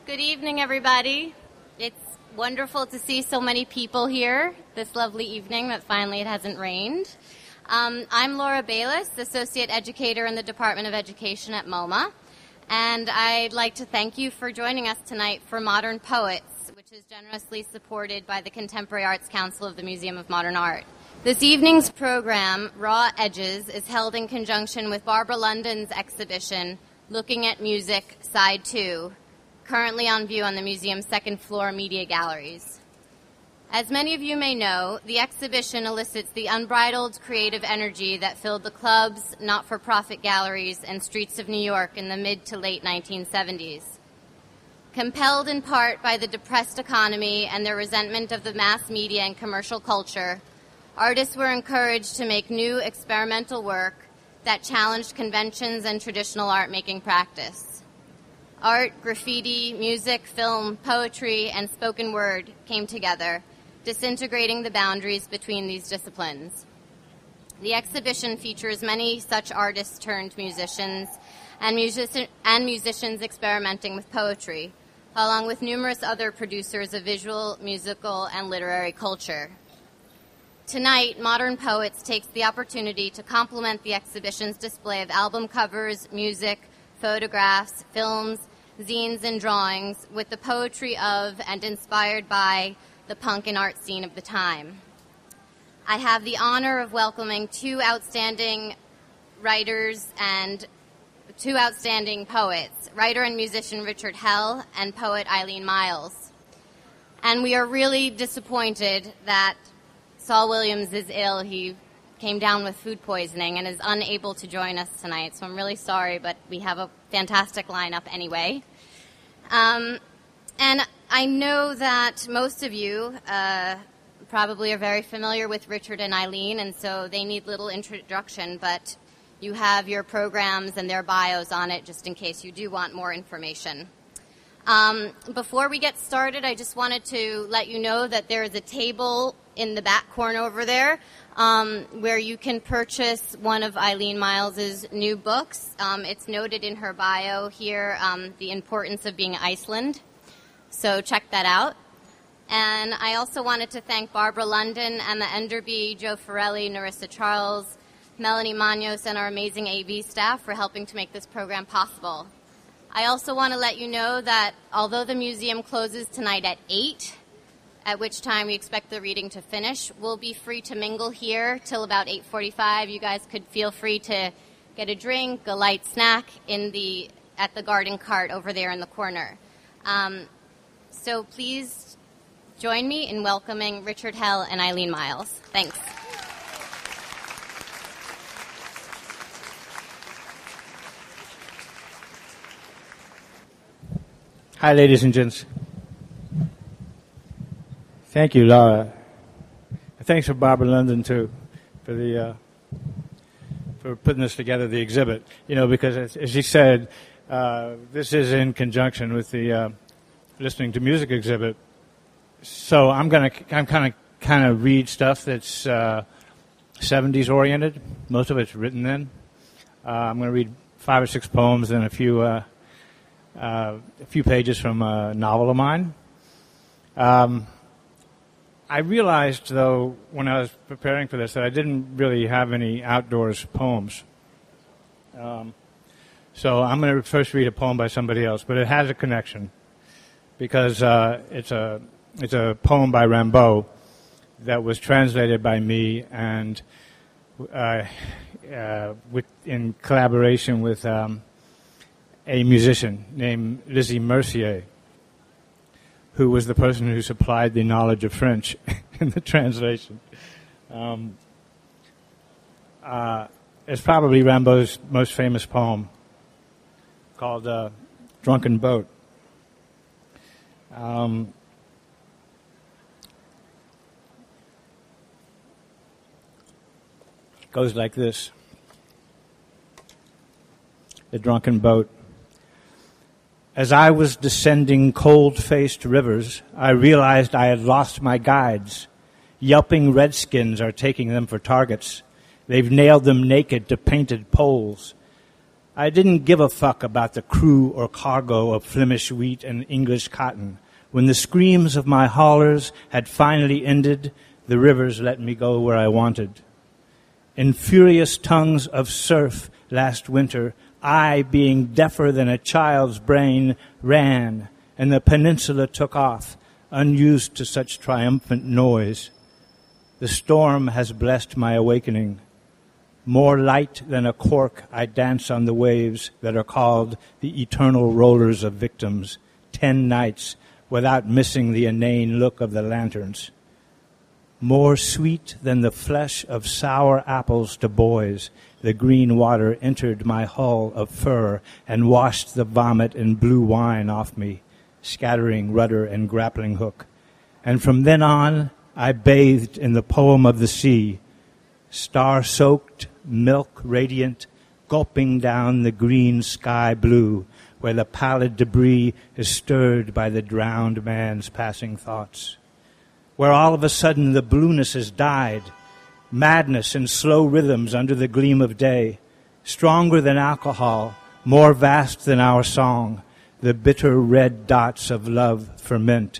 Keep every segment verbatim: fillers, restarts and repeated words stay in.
Good evening, everybody. It's wonderful to see so many people here this lovely evening that finally it hasn't rained. Um, I'm Laura Bayless, Associate Educator in the Department of Education at MoMA, and I'd like to thank you for joining us tonight for Modern Poets, which is generously supported by the Contemporary Arts Council of the Museum of Modern Art. This evening's program, Raw Edges, is held in conjunction with Barbara London's exhibition, Looking at Music, Side two, currently on view on the museum's second floor media galleries. As many of you may know, the exhibition elicits the unbridled creative energy that filled the clubs, not-for-profit galleries, and streets of New York in the mid to late nineteen seventies. Compelled in part by the depressed economy and their resentment of the mass media and commercial culture, artists were encouraged to make new experimental work that challenged conventions and traditional art-making practice. Art, graffiti, music, film, poetry, and spoken word came together, disintegrating the boundaries between these disciplines. The exhibition features many such artists turned musicians and, music- and musicians experimenting with poetry, along with numerous other producers of visual, musical, and literary culture. Tonight, Modern Poets takes the opportunity to complement the exhibition's display of album covers, music, photographs, films, zines, and drawings with the poetry of and inspired by the punk and art scene of the time. I have the honor of welcoming two outstanding writers and two outstanding poets, writer and musician Richard Hell and poet Eileen Myles. And we are really disappointed that Saul Williams is ill. He came down with food poisoning and is unable to join us tonight. So I'm really sorry, but we have a fantastic lineup anyway. Um, and I know that most of you uh, probably are very familiar with Richard and Eileen, and so they need little introduction, but you have your programs and their bios on it just in case you do want more information. Um, before we get started, I just wanted to let you know that there is a table in the back corner over there um, where you can purchase one of Eileen Myles' new books. Um, it's noted in her bio here, um, The Importance of Being Iceland. So check that out. And I also wanted to thank Barbara London, Emma Enderby, Joe Forelli, Narissa Charles, Melanie Manos, and our amazing A V staff for helping to make this program possible. I also want to let you know that although the museum closes tonight at eight, at which time we expect the reading to finish, we'll be free to mingle here till about eight forty-five. You guys could feel free to get a drink, a light snack in the at the garden cart over there in the corner. Um, so please join me in welcoming Richard Hell and Eileen Myles. Thanks. Hi, ladies and gents. Thank you, Laura. Thanks for Barbara London, too, for the uh, for putting this together, the exhibit. You know, because as, as she said, uh, this is in conjunction with the uh, listening to music exhibit. So I'm gonna, I'm kind of, kind of read stuff that's uh, seventies oriented. Most of it's written then. Uh, I'm going to read five or six poems and a few, uh, uh, a few pages from a novel of mine. Um, I realized, though, when I was preparing for this, that I didn't really have any outdoors poems. Um, so I'm going to first read a poem by somebody else, but it has a connection because uh, it's a it's a poem by Rimbaud that was translated by me and uh, uh, with in collaboration with um, a musician named Lizzie Mercier, who was the person who supplied the knowledge of French in the translation. Um, uh, it's probably Rimbaud's most famous poem called uh, Drunken Boat. Um, it goes like this. The Drunken Boat. As I was descending cold-faced rivers, I realized I had lost my guides. Yelping redskins are taking them for targets. They've nailed them naked to painted poles. I didn't give a fuck about the crew or cargo of Flemish wheat and English cotton. When the screams of my haulers had finally ended, the rivers let me go where I wanted. In furious tongues of surf last winter, I, being deafer than a child's brain, ran, and the peninsula took off, unused to such triumphant noise. The storm has blessed my awakening. More light than a cork, I dance on the waves that are called the eternal rollers of victims, ten nights, without missing the inane look of the lanterns. More sweet than the flesh of sour apples to boys, the green water entered my hull of fur and washed the vomit and blue wine off me, scattering rudder and grappling hook. And from then on, I bathed in the poem of the sea, star-soaked, milk-radiant, gulping down the green sky blue, where the pallid debris is stirred by the drowned man's passing thoughts. Where all of a sudden the blueness has died, madness and slow rhythms under the gleam of day, stronger than alcohol, more vast than our song, the bitter red dots of love ferment.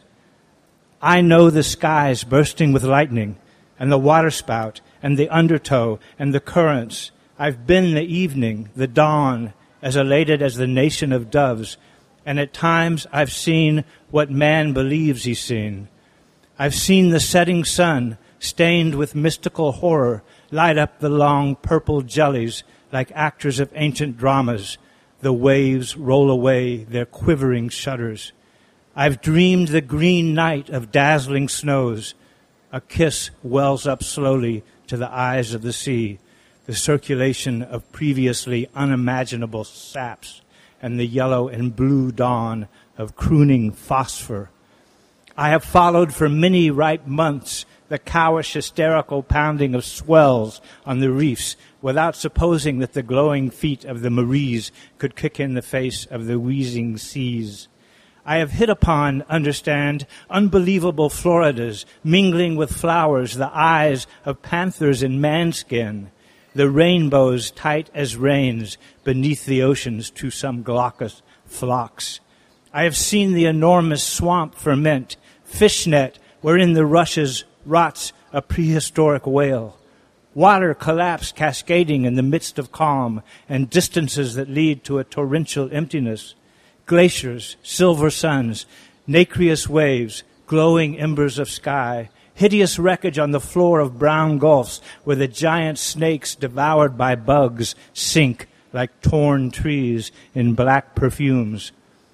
I know the skies bursting with lightning, and the waterspout, and the undertow, and the currents. I've been the evening, the dawn, as elated as the nation of doves, and at times I've seen what man believes he's seen. I've seen the setting sun, stained with mystical horror, light up the long purple jellies like actors of ancient dramas. The waves roll away their quivering shudders. I've dreamed the green night of dazzling snows. A kiss wells up slowly to the eyes of the sea, the circulation of previously unimaginable saps, and the yellow and blue dawn of crooning phosphor. I have followed for many ripe months the cowish hysterical pounding of swells on the reefs without supposing that the glowing feet of the Maries could kick in the face of the wheezing seas. I have hit upon, understand, unbelievable Floridas mingling with flowers, the eyes of panthers in manskin, the rainbows tight as reins beneath the oceans to some glaucous flocks. I have seen the enormous swamp ferment, fishnet wherein the rushes rots a prehistoric whale. Water collapse cascading in the midst of calm and distances that lead to a torrential emptiness. Glaciers, silver suns, nacreous waves, glowing embers of sky, hideous wreckage on the floor of brown gulfs where the giant snakes devoured by bugs sink like torn trees in black perfumes.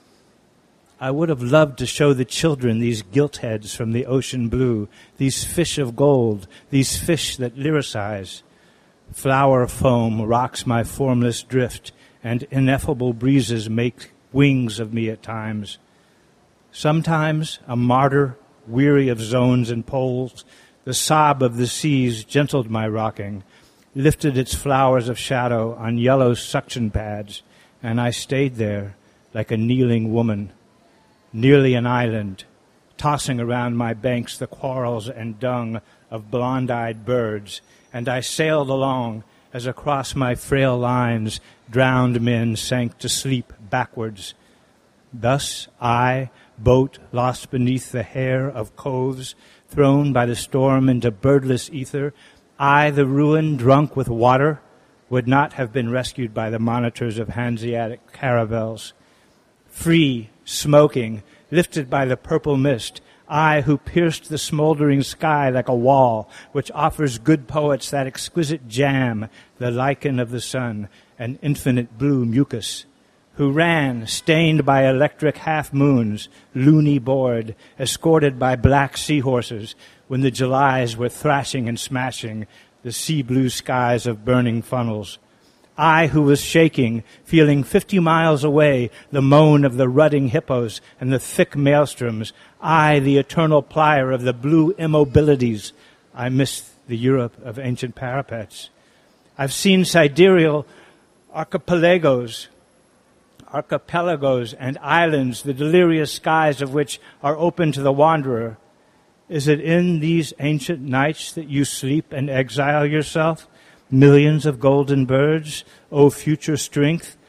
I would have loved to show the children these gilt heads from the ocean blue, these fish of gold, these fish that lyricize. Flower foam rocks my formless drift, and ineffable breezes make wings of me at times. Sometimes a martyr, weary of zones and poles, the sob of the seas gentled my rocking, lifted its flowers of shadow on yellow suction pads, and I stayed there like a kneeling woman. Nearly an island, tossing around my banks the quarrels and dung of blonde-eyed birds, and I sailed along as across my frail lines drowned men sank to sleep backwards. Thus I, boat lost beneath the hair of coves, thrown by the storm into birdless ether, I, the ruin drunk with water, would not have been rescued by the monitors of Hanseatic caravels. Free, smoking, lifted by the purple mist, I who pierced the smoldering sky like a wall, which offers good poets that exquisite jam, the lichen of the sun, and infinite blue mucus, who ran, stained by electric half-moons, loony bored, escorted by black seahorses, when the Julys were thrashing and smashing the sea-blue skies of burning funnels. I who was shaking, feeling fifty miles away the moan of the rutting hippos and the thick maelstroms, I, the eternal plier of the blue immobilities, I miss the Europe of ancient parapets. I've seen sidereal archipelagos, archipelagos and islands, the delirious skies of which are open to the wanderer. Is it in these ancient nights that you sleep and exile yourself? Millions of golden birds, O future strength,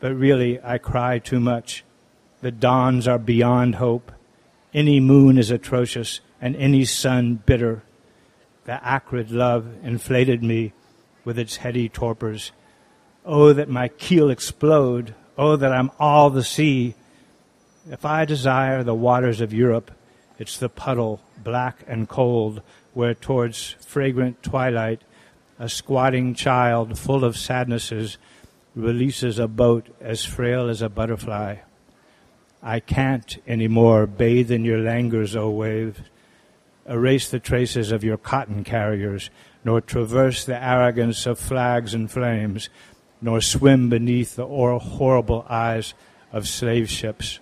but really I cry too much. The dawns are beyond hope. Any moon is atrocious, and any sun bitter. The acrid love inflated me with its heady torpors. Oh, that my keel explode. Oh, that I'm all the sea. If I desire the waters of Europe, it's the puddle, black and cold, where towards fragrant twilight a squatting child full of sadnesses releases a boat as frail as a butterfly. I can't anymore bathe in your languors, O waves, erase the traces of your cotton carriers, nor traverse the arrogance of flags and flames, nor swim beneath the horrible eyes of slave ships.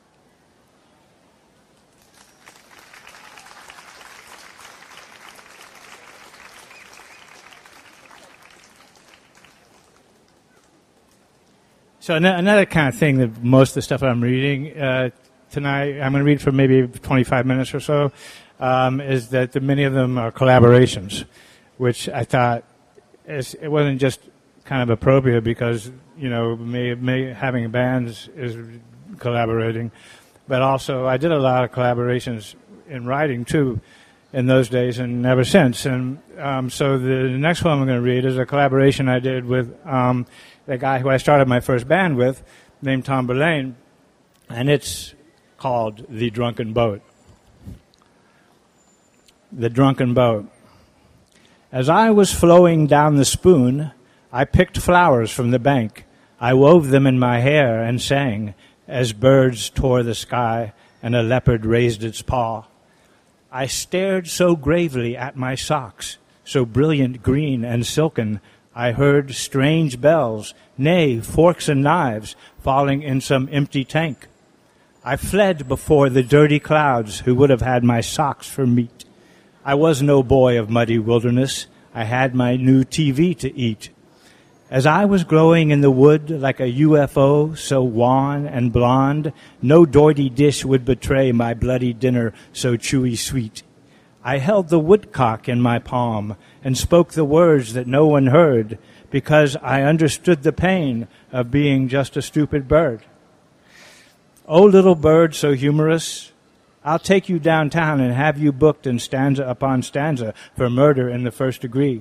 So another kind of thing that most of the stuff I'm reading uh, tonight, I'm going to read for maybe twenty-five minutes or so, um, is that the, many of them are collaborations, which I thought is, it wasn't just kind of appropriate because, you know, may, may, having bands is collaborating, but also I did a lot of collaborations in writing too in those days and ever since. And um, so the next one I'm going to read is a collaboration I did with um, the guy who I started my first band with, named Tom Verlaine, and it's called The Drunken Boat. The Drunken Boat. As I was flowing down the spoon, I picked flowers from the bank. I wove them in my hair and sang as birds tore the sky and a leopard raised its paw. I stared so gravely at my socks, so brilliant green and silken, I heard strange bells, nay, forks and knives, falling in some empty tank. I fled before the dirty clouds who would have had my socks for meat. I was no boy of muddy wilderness. I had my new T V to eat. As I was glowing in the wood like a U F O, so wan and blonde, no doughy dish would betray my bloody dinner so chewy sweet. I held the woodcock in my palm and spoke the words that no one heard because I understood the pain of being just a stupid bird. Oh, little bird so humorous, I'll take you downtown and have you booked in stanza upon stanza for murder in the first degree.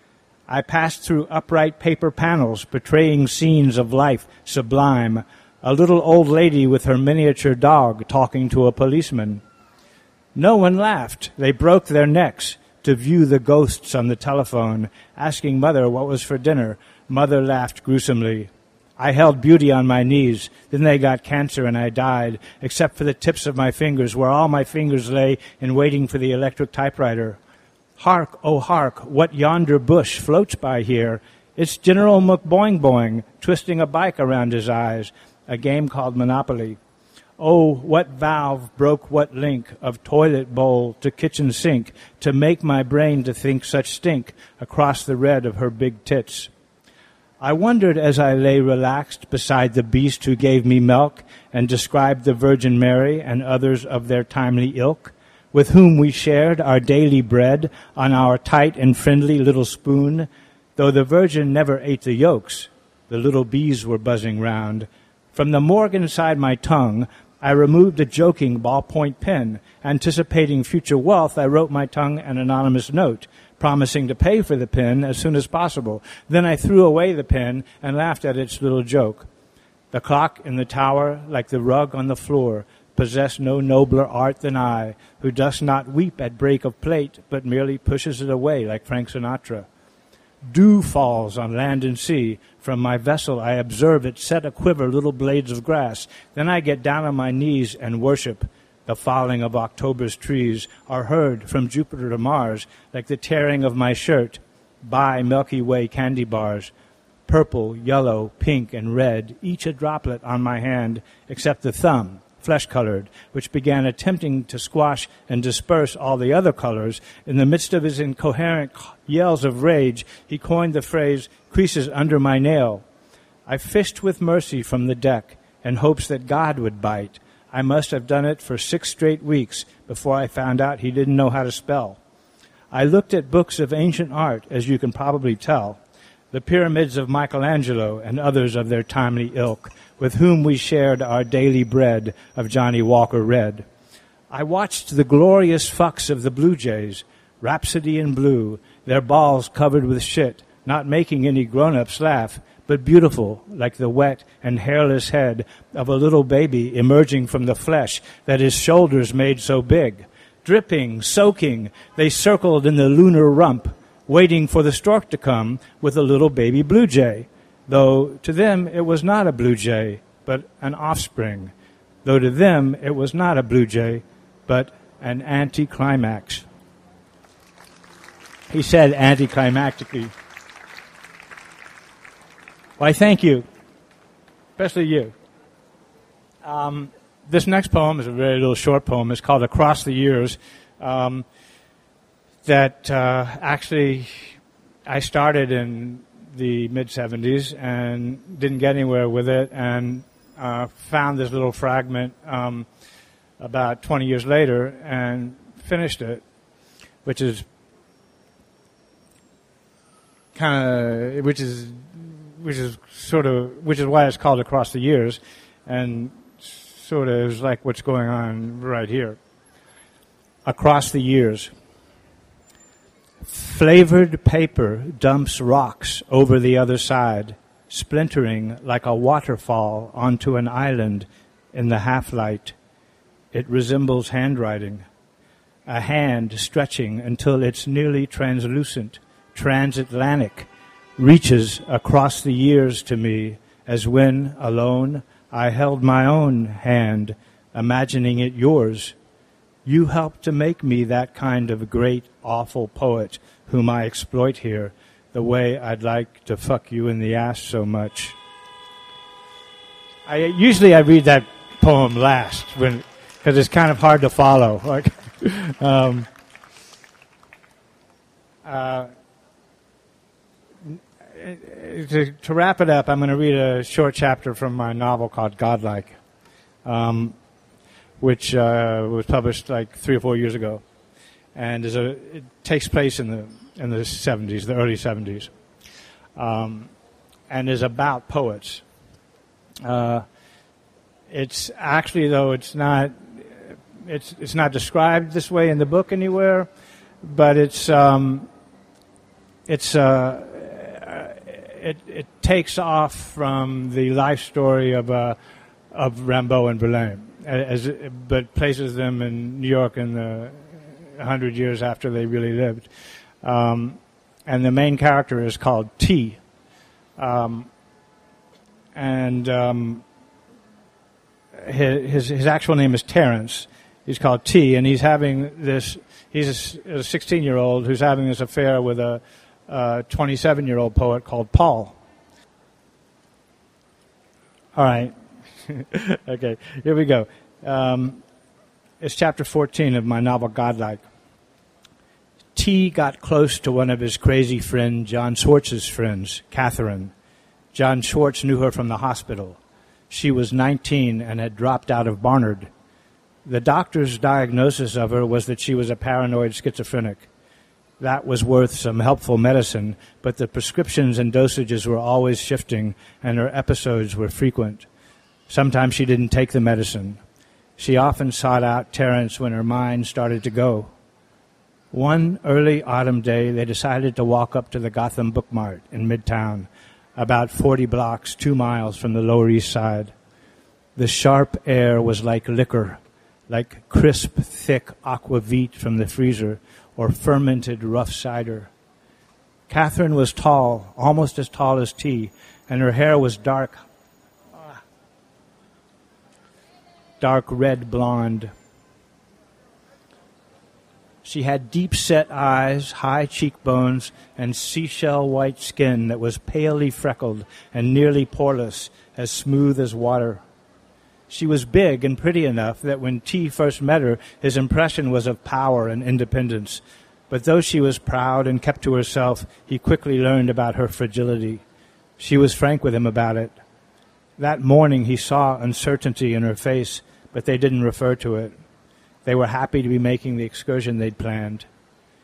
I passed through upright paper panels betraying scenes of life sublime, a little old lady with her miniature dog talking to a policeman. No one laughed. They broke their necks to view the ghosts on the telephone, asking Mother what was for dinner. Mother laughed gruesomely. I held beauty on my knees. Then they got cancer and I died, except for the tips of my fingers, where all my fingers lay in waiting for the electric typewriter. Hark, oh hark, what yonder bush floats by here? It's General McBoing Boing, twisting a bike around his eyes, a game called Monopoly. Oh, what valve broke what link of toilet bowl to kitchen sink to make my brain to think such stink across the red of her big tits? I wondered as I lay relaxed beside the beast who gave me milk and described the Virgin Mary and others of their timely ilk, with whom we shared our daily bread on our tight and friendly little spoon, though the Virgin never ate the yolks. The little bees were buzzing round. From the morgue inside my tongue, I removed a joking ballpoint pen. Anticipating future wealth, I wrote my tongue an anonymous note, promising to pay for the pen as soon as possible. Then I threw away the pen and laughed at its little joke. The clock in the tower, like the rug on the floor, possessed no nobler art than I, who does not weep at break of plate, but merely pushes it away like Frank Sinatra. Dew falls on land and sea. From my vessel I observe it set a-quiver little blades of grass. Then I get down on my knees and worship. The falling of October's trees are heard from Jupiter to Mars, like the tearing of my shirt. By Milky Way candy bars, purple, yellow, pink, and red, each a droplet on my hand, except the thumb, flesh-colored, which began attempting to squash and disperse all the other colors. In the midst of his incoherent yells of rage, he coined the phrase, "creases under my nail." I fished with mercy from the deck in hopes that God would bite. I must have done it for six straight weeks before I found out he didn't know how to spell. I looked at books of ancient art, as you can probably tell. the pyramids of Michelangelo and others of their timely ilk, with whom we shared our daily bread of Johnny Walker Red. I watched the glorious fucks of the Blue Jays, Rhapsody in blue, their balls covered with shit, not making any grown-ups laugh, but beautiful, like the wet and hairless head of a little baby emerging from the flesh that his shoulders made so big. Dripping, soaking, they circled in the lunar rump, waiting for the stork to come with a little baby blue jay, though to them it was not a blue jay, but an offspring, though to them it was not a blue jay, but an anticlimax. He said anticlimactically. Why, thank you, especially you. Um, this next poem is a very little short poem. It's called Across the Years. Um, that uh, actually I started in the mid-seventies and didn't get anywhere with it, and uh, found this little fragment um, about twenty years later and finished it, which is kind of, which is, which is sort of, which is why it's called Across the Years, and sort of is like what's going on right here. Across the years. Flavored paper dumps rocks over the other side, splintering like a waterfall onto an island in the half-light. It resembles handwriting, a hand stretching until it's nearly translucent, transatlantic, reaches across the years to me as when, alone, I held my own hand, imagining it yours. You helped to make me that kind of great, awful poet whom I exploit here, the way I'd like to fuck you in the ass so much. I usually I read that poem last when because it's kind of hard to follow. Like, um, uh, to, to wrap it up, I'm going to read a short chapter from my novel called Godlike. Um, which uh, was published like three or four years ago, and is a it takes place in the in the seventies, the early seventies, um, and is about poets. Uh, it's actually though it's not it's it's not described this way in the book anywhere, but it's um, it's uh, it it takes off from the life story of uh, of Rimbaud and Verlaine. As, but places them in New York in the hundred years after they really lived. Um, and the main character is called T. Um, and um, his, his actual name is Terence. He's called T, and he's having this, he's a sixteen-year-old who's having this affair with a twenty-seven-year-old poet called Paul. All right. Okay, here we go. Um, it's chapter fourteen of my novel Godlike. T got close to one of his crazy friend John Schwartz's friends, Catherine. John Schwartz knew her from the hospital. She was nineteen and had dropped out of Barnard. The doctor's diagnosis of her was that she was a paranoid schizophrenic. That was worth some helpful medicine, but the prescriptions and dosages were always shifting, and her episodes were frequent. Sometimes she didn't take the medicine. She often sought out Terence when her mind started to go. One early autumn day, they decided to walk up to the Gotham Book Mart in Midtown, about forty blocks, two miles from the Lower East Side. The sharp air was like liquor, like crisp, thick aquavit from the freezer or fermented rough cider. Catherine was tall, almost as tall as T, and her hair was dark, dark red blonde. She had deep-set eyes, high cheekbones, and seashell white skin that was palely freckled and nearly poreless, as smooth as water. She was big and pretty enough that when T first met her, his impression was of power and independence. But though she was proud and kept to herself, he quickly learned about her fragility. She was frank with him about it. That morning he saw uncertainty in her face, but they didn't refer to it. They were happy to be making the excursion they'd planned.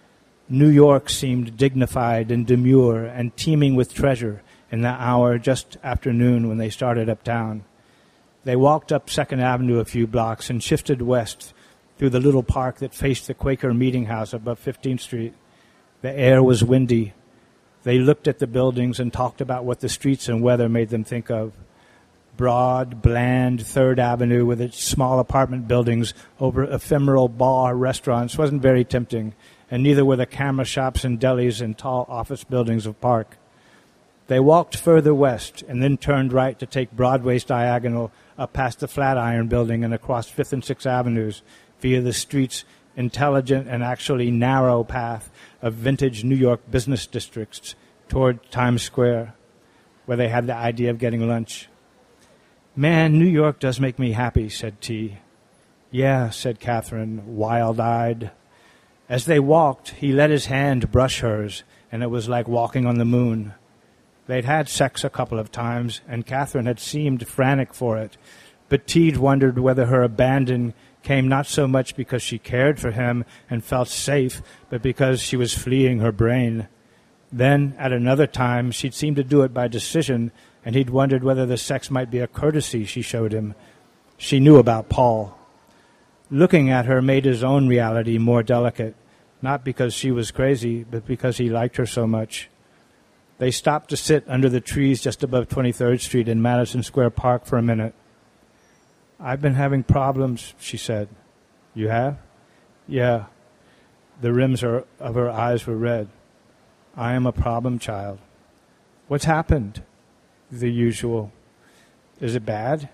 New York seemed dignified and demure and teeming with treasure in the hour just after noon when they started uptown. They walked up Second Avenue a few blocks and shifted west through the little park that faced the Quaker Meeting House above fifteenth Street. The air was windy. They looked at the buildings and talked about what the streets and weather made them think of. Broad, bland Third Avenue with its small apartment buildings over ephemeral bar restaurants wasn't very tempting, and neither were the camera shops and delis and tall office buildings of Park. They walked further west and then turned right to take Broadway's diagonal up past the Flatiron Building and across Fifth and Sixth Avenues via the street's intelligent and actually narrow path of vintage New York business districts toward Times Square, where they had the idea of getting lunch. "Man, New York does make me happy," said T. "Yeah," said Catherine, wild-eyed. As they walked, he let his hand brush hers, and it was like walking on the moon. They'd had sex a couple of times, and Catherine had seemed frantic for it, but Teed wondered whether her abandon came not so much because she cared for him and felt safe, but because she was fleeing her brain. Then, at another time, she'd seemed to do it by decision, and he'd wondered whether the sex might be a courtesy she showed him. She knew about Paul. Looking at her made his own reality more delicate, not because she was crazy, but because he liked her so much. They stopped to sit under the trees just above twenty-third Street in Madison Square Park for a minute. "I've been having problems," she said. "You have?" "Yeah." The rims of her eyes were red. "I am a problem child." "What's happened?" "The usual." "Is it bad?"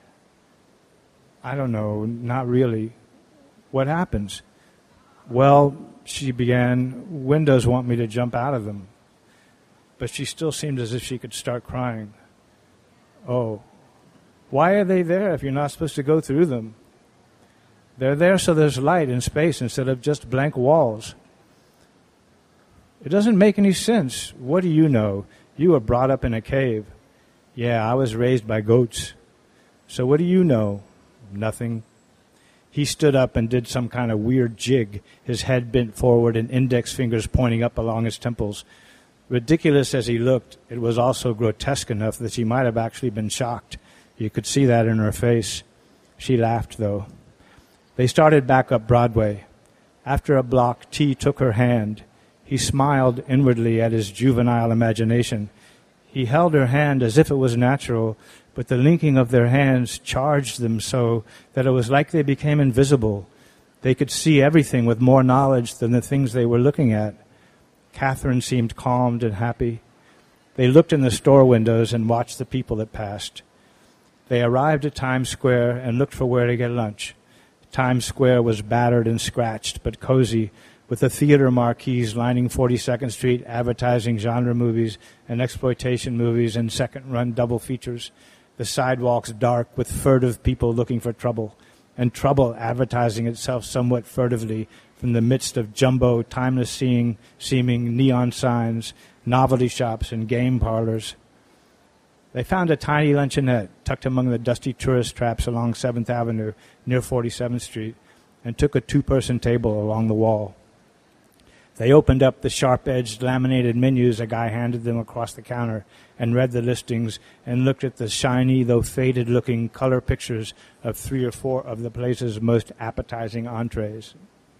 "I don't know, not really." "What happens?" "Well," she began, "windows want me to jump out of them." But she still seemed as if she could start crying. "Oh, why are they there if you're not supposed to go through them?" "They're there so there's light and space instead of just blank walls." "It doesn't make any sense. What do you know? You were brought up in a cave." "Yeah, I was raised by goats." "So what do you know?" "Nothing." He stood up and did some kind of weird jig, his head bent forward and index fingers pointing up along his temples. Ridiculous as he looked, it was also grotesque enough that she might have actually been shocked. You could see that in her face. She laughed, though. They started back up Broadway. After a block, T took her hand. He smiled inwardly at his juvenile imagination. He held her hand as if it was natural, but the linking of their hands charged them so that it was like they became invisible. They could see everything with more knowledge than the things they were looking at. Catherine seemed calmed and happy. They looked in the store windows and watched the people that passed. They arrived at Times Square and looked for where to get lunch. Times Square was battered and scratched, but cozy, with the theater marquees lining forty-second Street advertising genre movies and exploitation movies and second-run double features. The sidewalks dark with furtive people looking for trouble, and trouble advertising itself somewhat furtively from the midst of jumbo, timeless seeing, seeming neon signs, novelty shops, and game parlors. They found a tiny luncheonette tucked among the dusty tourist traps along seventh Avenue near forty-seventh Street and took a two-person table along the wall. They opened up the sharp-edged laminated menus a guy handed them across the counter and read the listings and looked at the shiny, though faded-looking color pictures of three or four of the place's most appetizing entrees.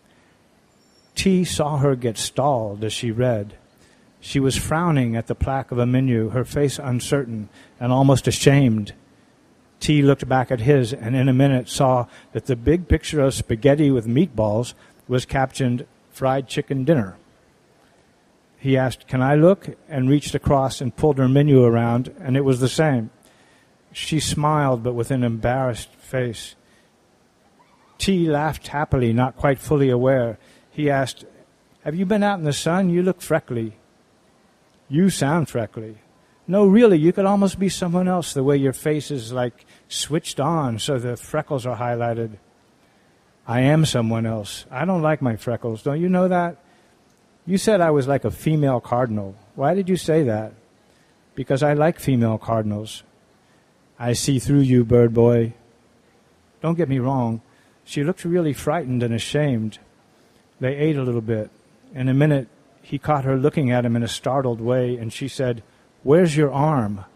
T saw her get stalled as she read. She was frowning at the plaque of a menu, her face uncertain and almost ashamed. T looked back at his and in a minute saw that the big picture of spaghetti with meatballs was captioned fried chicken dinner. He asked, "Can I look?" and reached across and pulled her menu around, and it was the same. She smiled, but with an embarrassed face. T laughed happily, not quite fully aware. He asked, "Have you been out in the sun? You look freckly." "You sound freckly." "No, really, you could almost be someone else, the way your face is, like, switched on so the freckles are highlighted." "I am someone else. I don't like my freckles. Don't you know that?" "You said I was like a female cardinal. Why did you say that?" "Because I like female cardinals." "I see through you, bird boy." Don't get me wrong. She looked really frightened and ashamed. They ate a little bit. In a minute, he caught her looking at him in a startled way, and she said, "Where's your arm?"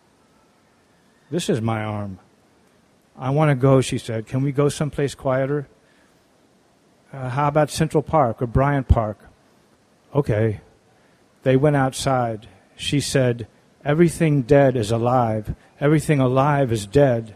"This is my arm." "I want to go," she said. "Can we go someplace quieter?" Uh, how about Central Park or Bryant Park?" "Okay." They went outside. She said, "Everything dead is alive. Everything alive is dead."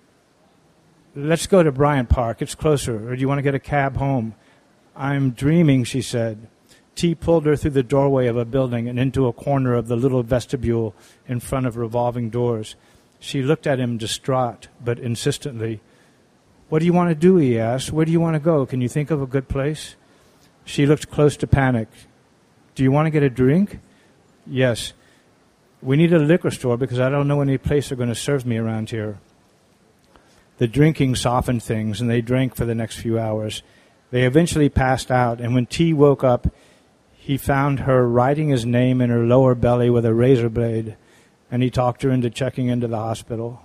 "Let's go to Bryant Park. It's closer. Or do you want to get a cab home?" "I'm dreaming," she said. T pulled her through the doorway of a building and into a corner of the little vestibule in front of revolving doors. She looked at him distraught, but insistently. "What do you want to do?" he asked. "Where do you want to go? Can you think of a good place?" She looked close to panic. "Do you want to get a drink?" "Yes." "We need a liquor store because I don't know any place they're going to serve me around here." The drinking softened things, and they drank for the next few hours. They eventually passed out, and when T woke up, he found her writing his name in her lower belly with a razor blade, and he talked her into checking into the hospital.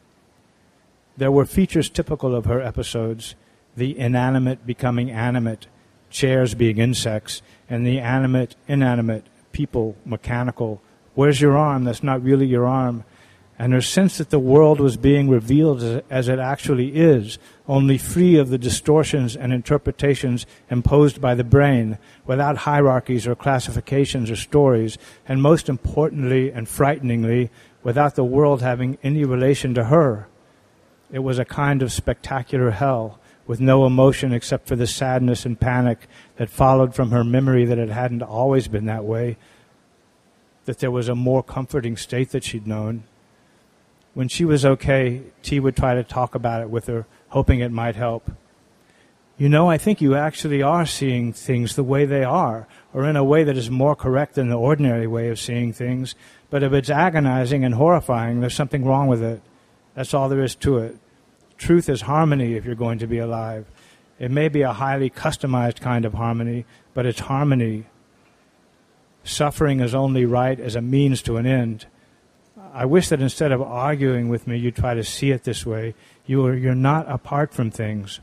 There were features typical of her episodes, the inanimate becoming animate, chairs being insects, and the animate, inanimate, people, mechanical. "Where's your arm? That's not really your arm." And her sense that the world was being revealed as, as it actually is, only free of the distortions and interpretations imposed by the brain, without hierarchies or classifications or stories, and most importantly and frighteningly, without the world having any relation to her. It was a kind of spectacular hell, with no emotion except for the sadness and panic that followed from her memory that it hadn't always been that way, that there was a more comforting state that she'd known. When she was okay, T would try to talk about it with her, hoping it might help. "You know, I think you actually are seeing things the way they are, or in a way that is more correct than the ordinary way of seeing things. But if it's agonizing and horrifying, there's something wrong with it. That's all there is to it. Truth is harmony if you're going to be alive. It may be a highly customized kind of harmony, but it's harmony. Suffering is only right as a means to an end. I wish that instead of arguing with me, you try to see it this way. You are, you're not apart from things."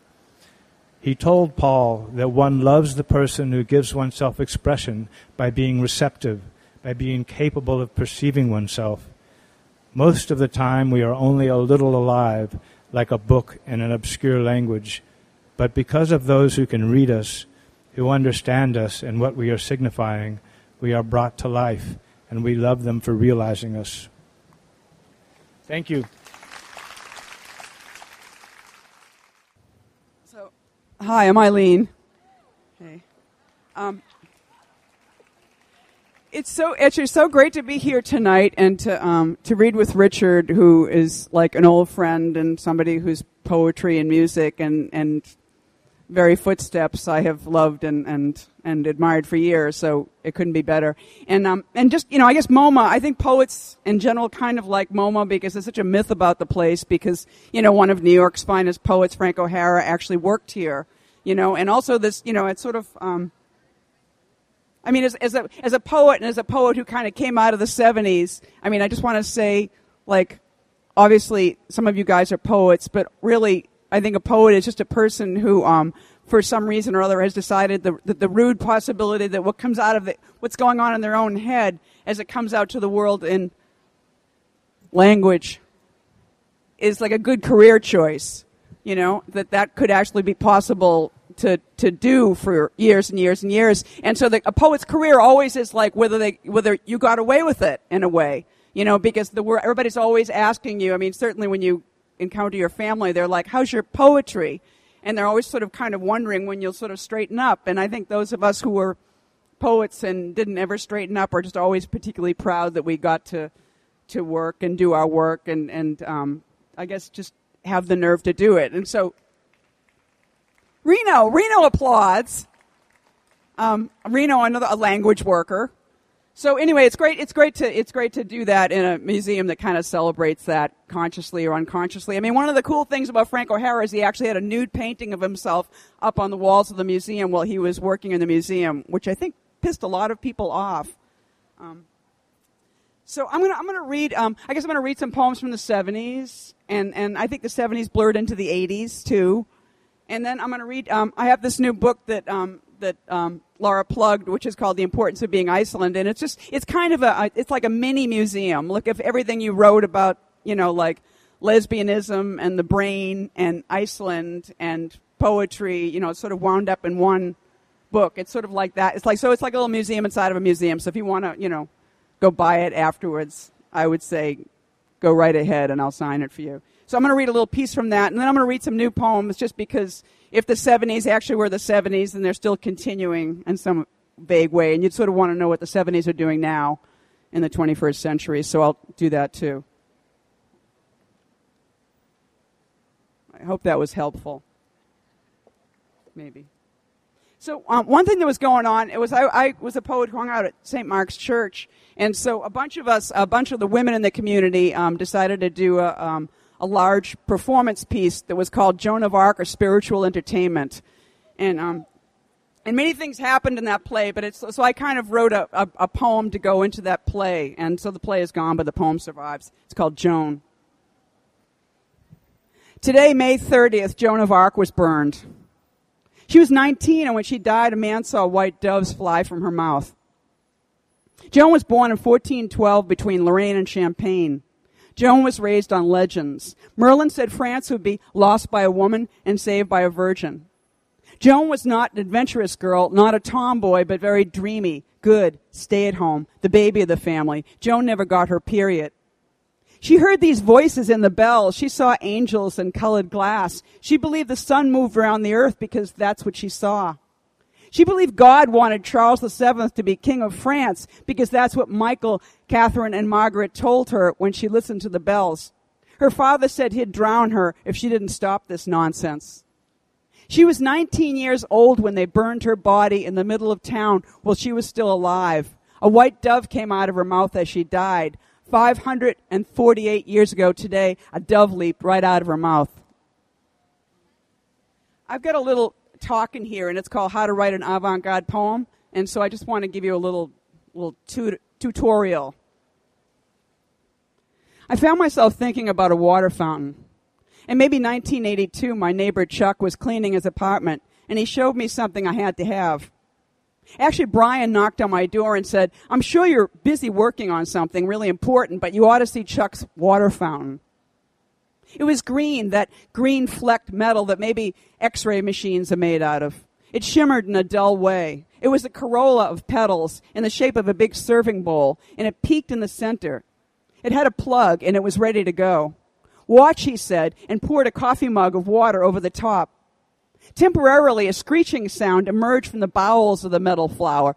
He told Paul that one loves the person who gives oneself expression by being receptive, by being capable of perceiving oneself. Most of the time we are only a little alive, like a book in an obscure language. But because of those who can read us, who understand us and what we are signifying, we are brought to life, and we love them for realizing us. Thank you. So, hi, I'm Eileen. Hey. Um, it's so it's just so great to be here tonight and to um, to read with Richard, who is like an old friend and somebody whose poetry and music and and very footsteps I have loved and, and, and admired for years, so it couldn't be better. And um and just, you know, I guess MoMA, I think poets in general kind of like MoMA because there's such a myth about the place because, you know, one of New York's finest poets, Frank O'Hara, actually worked here, you know, and also this, you know, it's sort of, um I mean, as, as a as a poet and as a poet who kind of came out of the seventies, I mean, I just want to say, like, obviously some of you guys are poets, but really, I think a poet is just a person who, um, for some reason or other, has decided the, the, the rude possibility that what comes out of the, what's going on in their own head as it comes out to the world in language is like a good career choice, you know, that that could actually be possible to to do for years and years and years. And so the, a poet's career always is like whether they whether you got away with it in a way, you know, because the everybody's always asking you. I mean, certainly when you encounter your family, they're like, "How's your poetry?" And they're always sort of kind of wondering when you'll sort of straighten up. And I think those of us who were poets and didn't ever straighten up are just always particularly proud that we got to to work and do our work and and um, I guess just have the nerve to do it. And so. Reno, Reno applauds. Um, Reno, another a language worker. So anyway, it's great. It's great to it's great to do that in a museum that kind of celebrates that consciously or unconsciously. I mean, one of the cool things about Frank O'Hara is he actually had a nude painting of himself up on the walls of the museum while he was working in the museum, which I think pissed a lot of people off. Um, so I'm gonna I'm gonna read. Um, I guess I'm gonna read some poems from the seventies, and and I think the seventies blurred into the eighties too. And then I'm going to read, um, I have this new book that um, that um, Laura plugged, which is called The Importance of Being Iceland. And it's just, it's kind of a, it's like a mini museum. Look at everything you wrote about, you know, like lesbianism and the brain and Iceland and poetry, you know, it's sort of wound up in one book. It's sort of like that. It's like, so it's like a little museum inside of a museum. So if you want to, you know, go buy it afterwards, I would say go right ahead and I'll sign it for you. So I'm going to read a little piece from that, and then I'm going to read some new poems just because if the seventies actually were the seventies, then they're still continuing in some vague way, and you'd sort of want to know what the seventies are doing now in the twenty-first century, so I'll do that too. I hope that was helpful. Maybe. So um, one thing that was going on, it was I, I was a poet who hung out at Saint Mark's Church, and so a bunch of us, a bunch of the women in the community um, decided to do a, um, a large performance piece that was called Joan of Arc or Spiritual Entertainment. And um, and many things happened in that play, but it's so I kind of wrote a, a, a poem to go into that play, and so the play is gone, but the poem survives. It's called Joan. Today, May thirtieth, Joan of Arc was burned. She was nineteen, and when she died, a man saw white doves fly from her mouth. Joan was born in fourteen twelve between Lorraine and Champagne. Joan was raised on legends. Merlin said France would be lost by a woman and saved by a virgin. Joan was not an adventurous girl, not a tomboy, but very dreamy, good, stay-at-home, the baby of the family. Joan never got her period. She heard these voices in the bells. She saw angels and colored glass. She believed the sun moved around the earth because that's what she saw. She believed God wanted Charles the Seventh to be king of France because that's what Michael, Catherine, and Margaret told her when she listened to the bells. Her father said he'd drown her if she didn't stop this nonsense. She was nineteen years old when they burned her body in the middle of town while she was still alive. A white dove came out of her mouth as she died. five hundred forty-eight years ago today, a dove leaped right out of her mouth. I've got a little talk in here, and it's called How to Write an Avant-Garde Poem, and so I just want to give you a little, little tut- tutorial. I found myself thinking about a water fountain. In maybe nineteen eighty-two, my neighbor Chuck was cleaning his apartment, and he showed me something I had to have. Actually, Brian knocked on my door and said, I'm sure you're busy working on something really important, but you ought to see Chuck's water fountain. It was green, that green flecked metal that maybe X-ray machines are made out of. It shimmered in a dull way. It was a corolla of petals in the shape of a big serving bowl, and it peaked in the center. It had a plug, and it was ready to go. Watch, he said, and poured a coffee mug of water over the top. Temporarily, a screeching sound emerged from the bowels of the metal flower,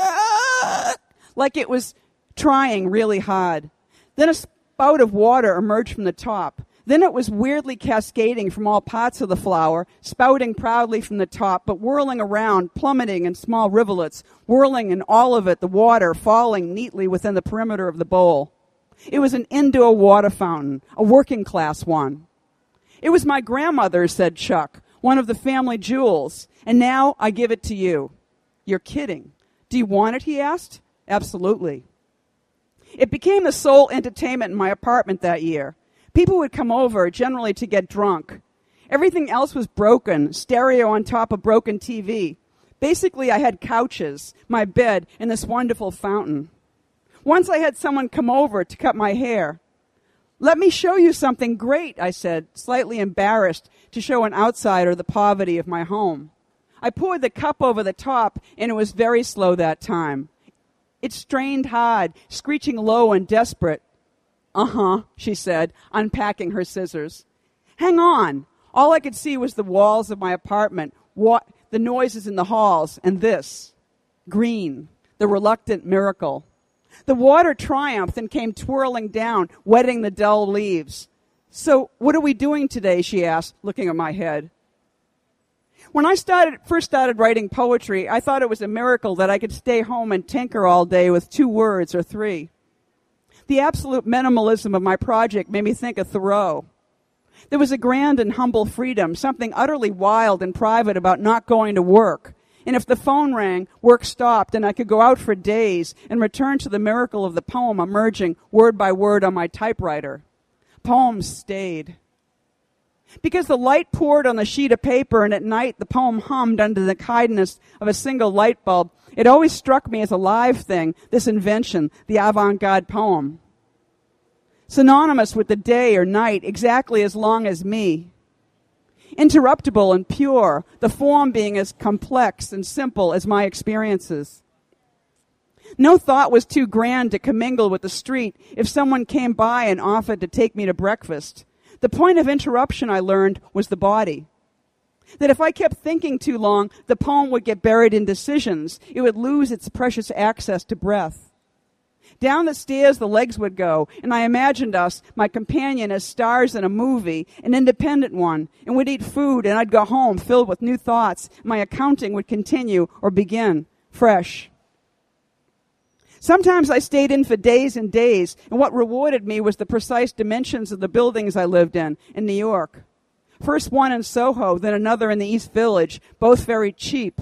ah! like it was trying really hard. Then a spout of water emerged from the top. Then it was weirdly cascading from all parts of the flower, spouting proudly from the top, but whirling around, plummeting in small rivulets, whirling in all of it, the water falling neatly within the perimeter of the bowl. It was an indoor water fountain, a working-class one. It was my grandmother's, said Chuck, one of the family jewels, and now I give it to you. You're kidding. Do you want it, he asked. Absolutely. It became the sole entertainment in my apartment that year. People would come over, generally to get drunk. Everything else was broken, stereo on top of broken T V. Basically, I had couches, my bed, and this wonderful fountain. Once I had someone come over to cut my hair. Let me show you something great, I said, slightly embarrassed to show an outsider the poverty of my home. I poured the cup over the top, and it was very slow that time. It strained hard, screeching low and desperate. Uh-huh, she said, unpacking her scissors. Hang on. All I could see was the walls of my apartment, wa- the noises in the halls, and this. Green, the reluctant miracle. The water triumphed and came twirling down, wetting the dull leaves. So what are we doing today, she asked, looking at my head. When I started, first started writing poetry, I thought it was a miracle that I could stay home and tinker all day with two words or three. The absolute minimalism of my project made me think of Thoreau. There was a grand and humble freedom, something utterly wild and private about not going to work. And if the phone rang, work stopped, and I could go out for days and return to the miracle of the poem emerging word by word on my typewriter. Poems stayed. Because the light poured on the sheet of paper and at night the poem hummed under the kindness of a single light bulb, it always struck me as a live thing, this invention, the avant-garde poem. Synonymous with the day or night, exactly as long as me. Interruptible and pure, the form being as complex and simple as my experiences. No thought was too grand to commingle with the street if someone came by and offered to take me to breakfast. The point of interruption, I learned, was the body. That if I kept thinking too long, the poem would get buried in decisions. It would lose its precious access to breath. Down the stairs the legs would go, and I imagined us, my companion, as stars in a movie, an independent one, and we'd eat food, and I'd go home filled with new thoughts. My accounting would continue or begin, fresh. Sometimes I stayed in for days and days, and what rewarded me was the precise dimensions of the buildings I lived in, in New York. First one in Soho, then another in the East Village, both very cheap.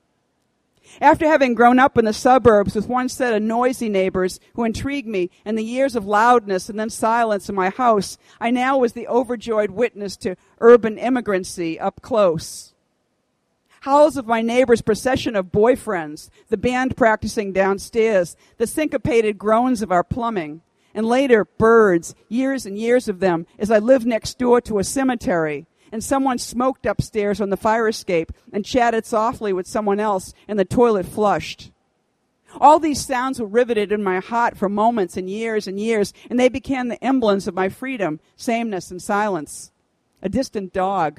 After having grown up in the suburbs with one set of noisy neighbors who intrigued me and the years of loudness and then silence in my house, I now was the overjoyed witness to urban immigrancy up close. Howls of my neighbor's procession of boyfriends, the band practicing downstairs, the syncopated groans of our plumbing, and later birds, years and years of them, as I lived next door to a cemetery, and someone smoked upstairs on the fire escape and chatted softly with someone else, and the toilet flushed. All these sounds were riveted in my heart for moments and years and years, and they became the emblems of my freedom, sameness, and silence. A distant dog.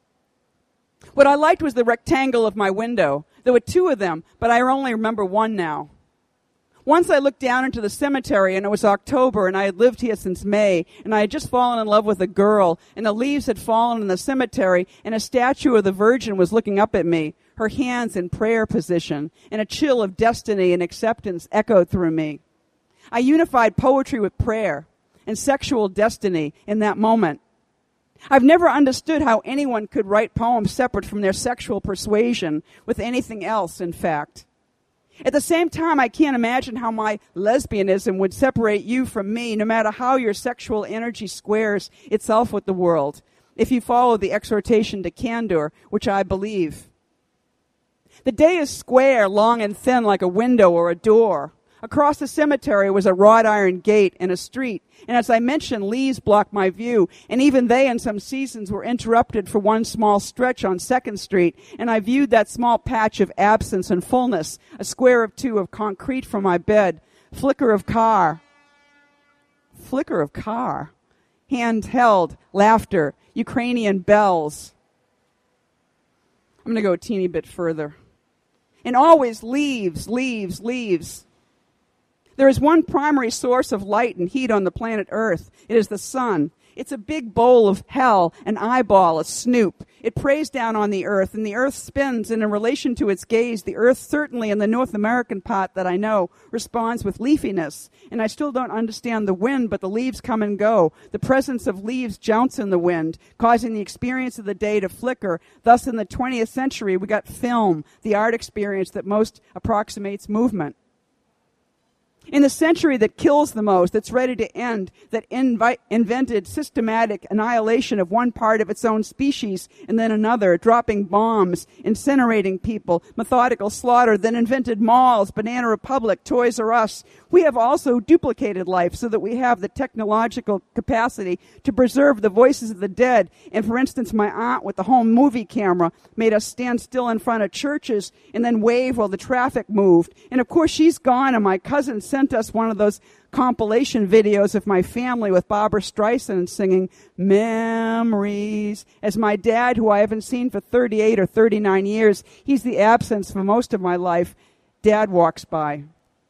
What I liked was the rectangle of my window. There were two of them, but I only remember one now. Once I looked down into the cemetery, and it was October, and I had lived here since May, and I had just fallen in love with a girl, and the leaves had fallen in the cemetery, and a statue of the Virgin was looking up at me, her hands in prayer position, and a chill of destiny and acceptance echoed through me. I unified poetry with prayer and sexual destiny in that moment. I've never understood how anyone could write poems separate from their sexual persuasion with anything else, in fact. At the same time, I can't imagine how my lesbianism would separate you from me, no matter how your sexual energy squares itself with the world, if you follow the exhortation to candor, which I believe. The day is square, long and thin like a window or a door. Across the cemetery was a wrought iron gate and a street, and as I mentioned, leaves blocked my view, and even they in some seasons were interrupted for one small stretch on Second Street, and I viewed that small patch of absence and fullness, a square of two of concrete from my bed, flicker of car, flicker of car, handheld, laughter, Ukrainian bells. I'm going to go a teeny bit further. And always leaves, leaves, leaves. There is one primary source of light and heat on the planet Earth. It is the sun. It's a big bowl of hell, an eyeball, a snoop. It preys down on the Earth, and the Earth spins, and in relation to its gaze, the Earth, certainly in the North American part that I know, responds with leafiness. And I still don't understand the wind, but the leaves come and go. The presence of leaves jounce in the wind, causing the experience of the day to flicker. Thus, in the twentieth century, we got film, the art experience that most approximates movement. In the century that kills the most, that's ready to end, that invi- invented systematic annihilation of one part of its own species and then another, dropping bombs, incinerating people, methodical slaughter, then invented malls, Banana Republic, Toys R Us. We have also duplicated life so that we have the technological capacity to preserve the voices of the dead. And for instance, my aunt with the home movie camera made us stand still in front of churches and then wave while the traffic moved. And of course, she's gone, and my cousin sent us one of those compilation videos of my family with Barbra Streisand singing Memories. As my dad, who I haven't seen for thirty-eight or thirty-nine years, he's the absence for most of my life, Dad walks by.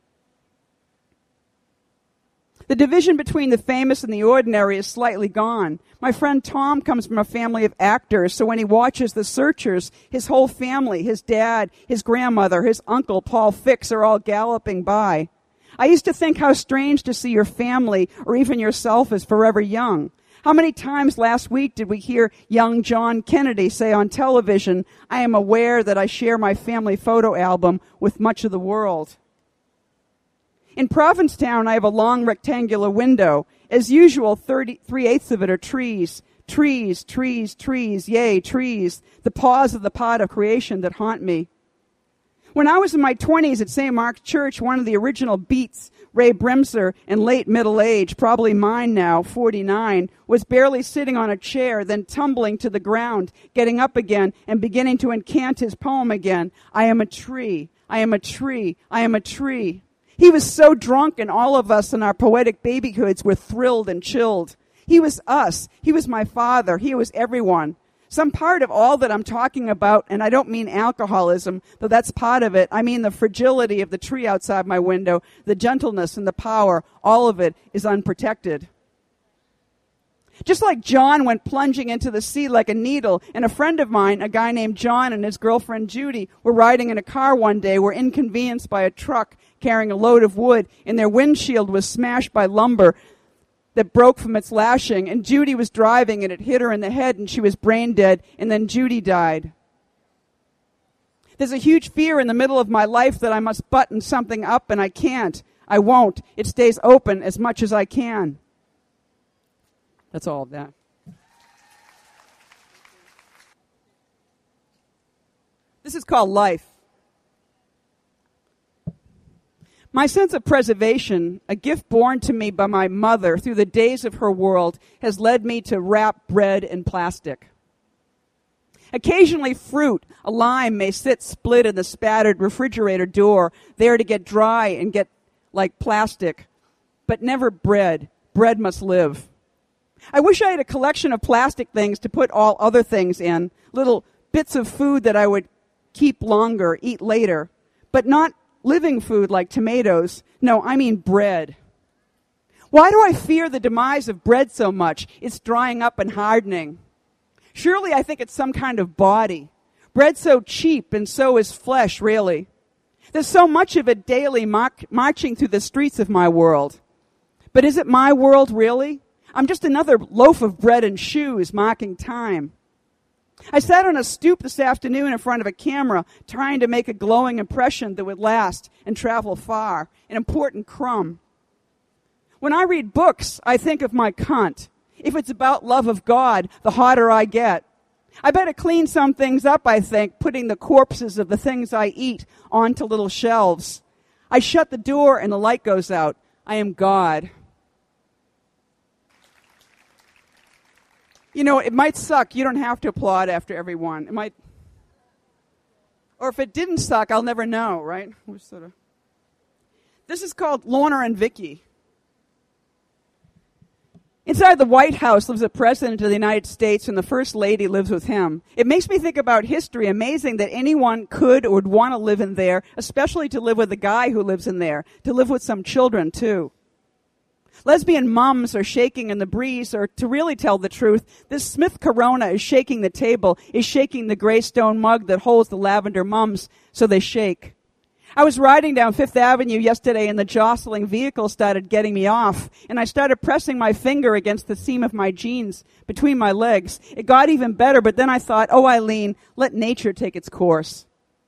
The division between the famous and the ordinary is slightly gone. My friend Tom comes from a family of actors, so when he watches The Searchers, his whole family, his dad, his grandmother, his uncle, Paul Fix, are all galloping by. I used to think how strange to see your family or even yourself as forever young. How many times last week did we hear young John Kennedy say on television, "I am aware that I share my family photo album with much of the world." In Provincetown, I have a long rectangular window. As usual, thirty, three-eighths of it are trees, Trees, trees, trees, yea, trees, the pause of the pot of creation that haunt me. When I was in my twenties at Saint Mark's Church, one of the original Beats, Ray Bremser, in late middle age, probably mine now, forty-nine, was barely sitting on a chair, then tumbling to the ground, getting up again, and beginning to incant his poem again. I am a tree, I am a tree, I am a tree. He was so drunk, and all of us in our poetic babyhoods were thrilled and chilled. He was us. He was my father. He was everyone. Some part of all that I'm talking about, and I don't mean alcoholism, though that's part of it. I mean the fragility of the tree outside my window, the gentleness and the power, all of it is unprotected. Just like John went plunging into the sea like a needle, and a friend of mine, a guy named John, and his girlfriend Judy were riding in a car one day, were inconvenienced by a truck carrying a load of wood, and their windshield was smashed by lumber that broke from its lashing, and Judy was driving, and it hit her in the head, and she was brain dead, and then Judy died. There's a huge fear in the middle of my life that I must button something up, and I can't. I won't. It stays open as much as I can. That's all of that. This is called life. My sense of preservation, a gift born to me by my mother through the days of her world, has led me to wrap bread in plastic. Occasionally fruit, a lime, may sit split in the spattered refrigerator door, there to get dry and get like plastic. But never bread. Bread must live. I wish I had a collection of plastic things to put all other things in, little bits of food that I would keep longer, eat later, but not living food like tomatoes. No, I mean bread. Why do I fear the demise of bread so much? It's drying up and hardening. Surely I think it's some kind of body. Bread's so cheap, and so is flesh, really. There's so much of it daily march- marching through the streets of my world. But is it my world, really? I'm just another loaf of bread and shoes marking time. I sat on a stoop this afternoon in front of a camera, trying to make a glowing impression that would last and travel far, an important crumb. When I read books, I think of my cunt. If it's about love of God, the hotter I get. I better clean some things up, I think, putting the corpses of the things I eat onto little shelves. I shut the door and the light goes out. I am God. You know, it might suck. You don't have to applaud after every one. It might, or if it didn't suck, I'll never know, right? We're sort of. This is called Lorna and Vicky. Inside the White House lives the President of the United States, and the First Lady lives with him. It makes me think about history. Amazing that anyone could or would want to live in there, especially to live with the guy who lives in there, to live with some children, too. Lesbian mums are shaking in the breeze, or to really tell the truth, this Smith Corona is shaking the table, is shaking the gray stone mug that holds the lavender mums, so they shake. I was riding down Fifth Avenue yesterday, and the jostling vehicle started getting me off, and I started pressing my finger against the seam of my jeans between my legs. It got even better, but then I thought, oh, Eileen, let nature take its course.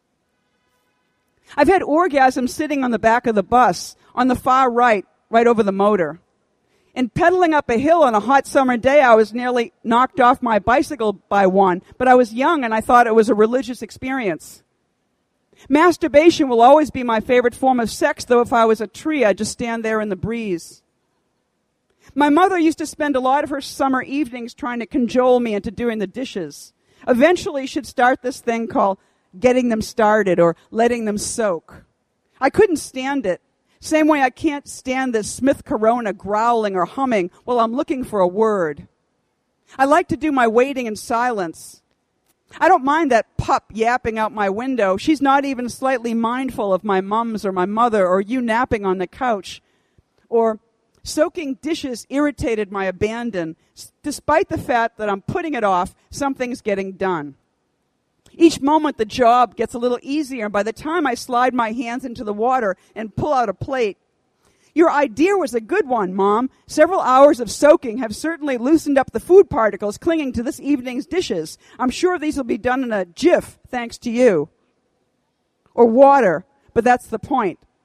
I've had orgasms sitting on the back of the bus, on the far right, right over the motor. And pedaling up a hill on a hot summer day, I was nearly knocked off my bicycle by one, but I was young and I thought it was a religious experience. Masturbation will always be my favorite form of sex, though if I was a tree, I'd just stand there in the breeze. My mother used to spend a lot of her summer evenings trying to cajole me into doing the dishes. Eventually, she'd start this thing called getting them started or letting them soak. I couldn't stand it. Same way I can't stand this Smith Corona growling or humming while I'm looking for a word. I like to do my waiting in silence. I don't mind that pup yapping out my window. She's not even slightly mindful of my mums or my mother or you napping on the couch. Or soaking dishes irritated my abandon. Despite the fact that I'm putting it off, something's getting done. Each moment the job gets a little easier, and by the time I slide my hands into the water and pull out a plate, your idea was a good one, Mom. Several hours of soaking have certainly loosened up the food particles clinging to this evening's dishes. I'm sure these will be done in a jiff, thanks to you. Or water, but that's the point.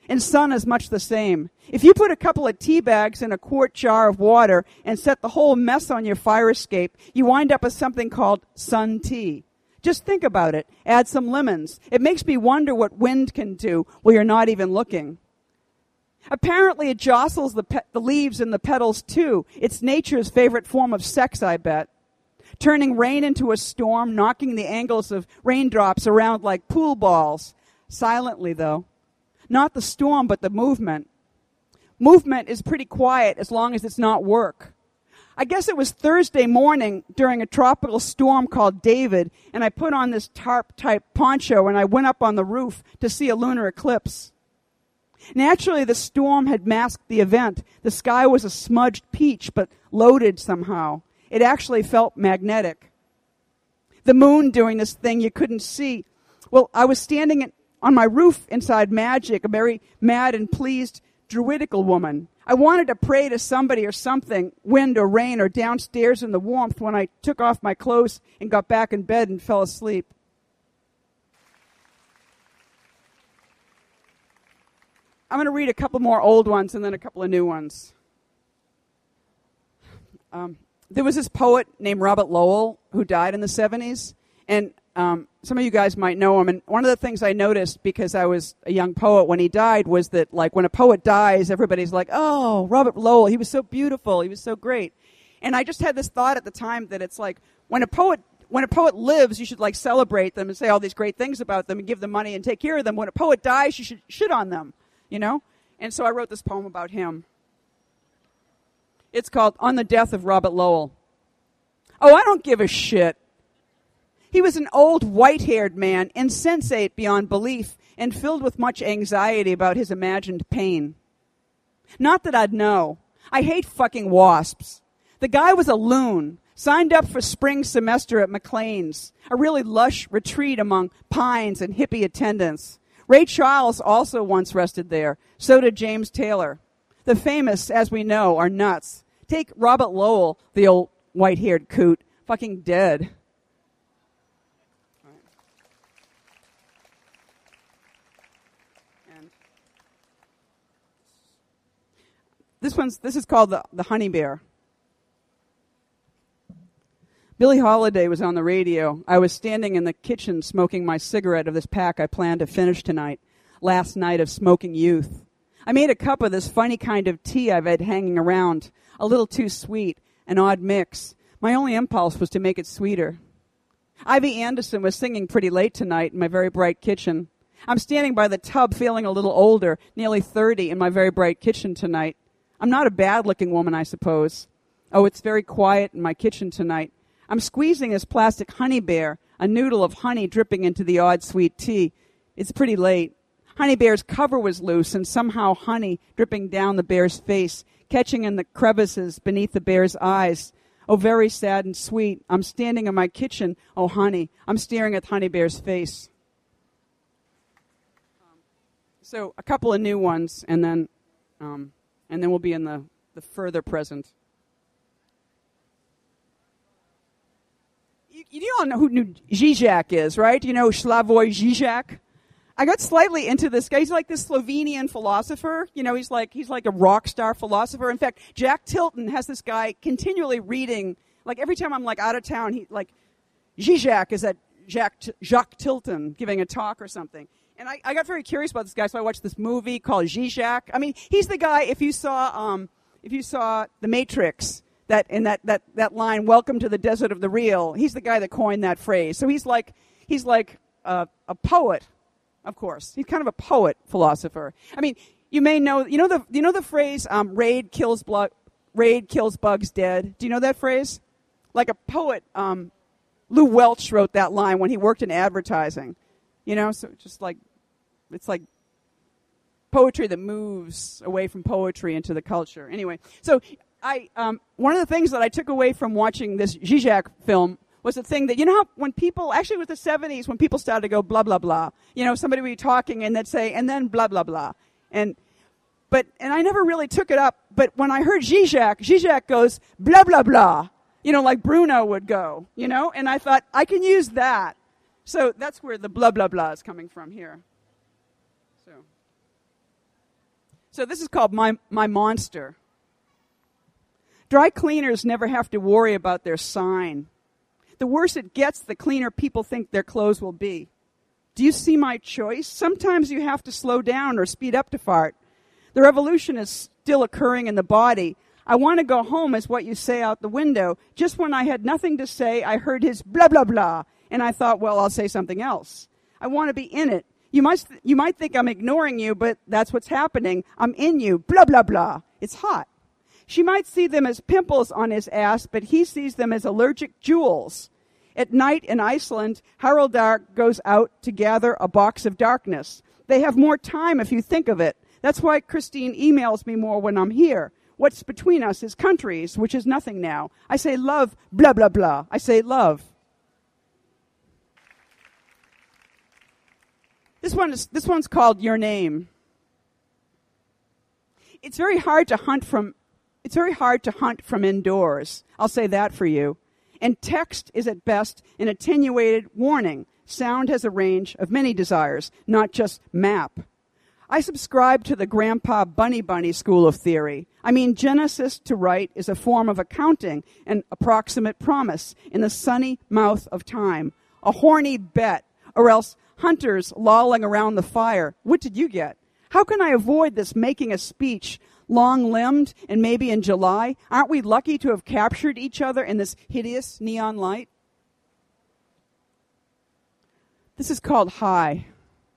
And sun is much the same. If you put a couple of tea bags in a quart jar of water and set the whole mess on your fire escape, you wind up with something called sun tea. Just think about it. Add some lemons. It makes me wonder what wind can do while you're not even looking. Apparently it jostles the, pe- the leaves and the petals too. It's nature's favorite form of sex, I bet. Turning rain into a storm, knocking the angles of raindrops around like pool balls. Silently, though. Not the storm, but the movement. Movement is pretty quiet as long as it's not work. I guess it was Thursday morning during a tropical storm called David, and I put on this tarp-type poncho and I went up on the roof to see a lunar eclipse. Naturally, the storm had masked the event. The sky was a smudged peach, but loaded somehow. It actually felt magnetic. The moon doing this thing you couldn't see. Well, I was standing in, on my roof inside Magic, a very mad and pleased druidical woman. I wanted to pray to somebody or something, wind or rain or downstairs in the warmth, when I took off my clothes and got back in bed and fell asleep. I'm going to read a couple more old ones and then a couple of new ones. Um, there was this poet named Robert Lowell who died in the seventies, and um, some of you guys might know him. And one of the things I noticed, because I was a young poet when he died, was that, like, when a poet dies, everybody's like, oh, Robert Lowell, he was so beautiful, he was so great. And I just had this thought at the time that it's like, when a poet when a poet lives, you should, like, celebrate them and say all these great things about them and give them money and take care of them. When a poet dies, you should shit on them, you know? And so I wrote this poem about him. It's called On the Death of Robert Lowell. Oh, I don't give a shit. He was an old, white-haired man, insensate beyond belief, and filled with much anxiety about his imagined pain. Not that I'd know. I hate fucking wasps. The guy was a loon, signed up for spring semester at McLean's, a really lush retreat among pines and hippie attendants. Ray Charles also once rested there. So did James Taylor. The famous, as we know, are nuts. Take Robert Lowell, the old white-haired coot, fucking dead. And this one's this is called the, the Honey Bear. Billie Holiday was on the radio. I was standing in the kitchen smoking my cigarette of this pack I planned to finish tonight, last night of smoking youth. I made a cup of this funny kind of tea I've had hanging around, a little too sweet, an odd mix. My only impulse was to make it sweeter. Ivy Anderson was singing pretty late tonight in my very bright kitchen. I'm standing by the tub feeling a little older, nearly thirty, in my very bright kitchen tonight. I'm not a bad-looking woman, I suppose. Oh, it's very quiet in my kitchen tonight. I'm squeezing this plastic honey bear, a noodle of honey dripping into the odd sweet tea. It's pretty late. Honey Bear's cover was loose, and somehow honey dripping down the bear's face, catching in the crevices beneath the bear's eyes. Oh, very sad and sweet. I'm standing in my kitchen. Oh, honey, I'm staring at Honey Bear's face. Um, so a couple of new ones, and then, um, and then we'll be in the, the further present. You, you all know who Zizek is, right? You know Slavoj Zizek? I got slightly into this guy. He's like this Slovenian philosopher. You know, he's like he's like a rock star philosopher. In fact, Jack Tilton has this guy continually reading. Like every time I'm like out of town, he like Zizek is at Jacques, Jacques Tilton giving a talk or something. And I, I got very curious about this guy, so I watched this movie called Zizek. I mean, he's the guy. If you saw um, if you saw The Matrix, that in that, that that line, "Welcome to the desert of the real," he's the guy that coined that phrase. So he's like he's like uh, a poet. Of course, he's kind of a poet philosopher. I mean, you may know, you know the, you know the phrase, um, "Raid kills blo- Raid kills bugs dead." Do you know that phrase? Like a poet, um, Lou Welch wrote that line when he worked in advertising. You know, so just like, it's like poetry that moves away from poetry into the culture. Anyway, so I, um, one of the things that I took away from watching this Zizek film was the thing that, you know how when people, actually with the seventies, when people started to go blah, blah, blah, you know, somebody would be talking and they'd say, and then blah, blah, blah. And, but, and I never really took it up, but when I heard Zizek, Zizek goes, blah, blah, blah, you know, like Bruno would go, you know, and I thought, I can use that. So that's where the blah, blah, blah is coming from here. So, So this is called My, My Monster. Dry cleaners never have to worry about their sign. The worse it gets, the cleaner people think their clothes will be. Do you see my choice? Sometimes you have to slow down or speed up to fart. The revolution is still occurring in the body. I want to go home is what you say out the window. Just when I had nothing to say, I heard his blah, blah, blah. And I thought, well, I'll say something else. I want to be in it. You might, you might think I'm ignoring you, but that's what's happening. I'm in you. Blah, blah, blah. It's hot. She might see them as pimples on his ass, but he sees them as allergic jewels. At night in Iceland, Haraldar goes out to gather a box of darkness. They have more time if you think of it. That's why Christine emails me more when I'm here. What's between us is countries, which is nothing now. I say love, blah, blah, blah. I say love. This one is, this one's called Your Name. It's very hard to hunt from It's very hard to hunt from indoors. I'll say that for you. And text is at best an attenuated warning. Sound has a range of many desires, not just map. I subscribe to the Grandpa Bunny Bunny school of theory. I mean, Genesis to write is a form of accounting, an approximate promise in the sunny mouth of time. A horny bet, or else hunters lolling around the fire. What did you get? How can I avoid this making a speech? Long-limbed, and maybe in July? Aren't we lucky to have captured each other in this hideous neon light? This is called High.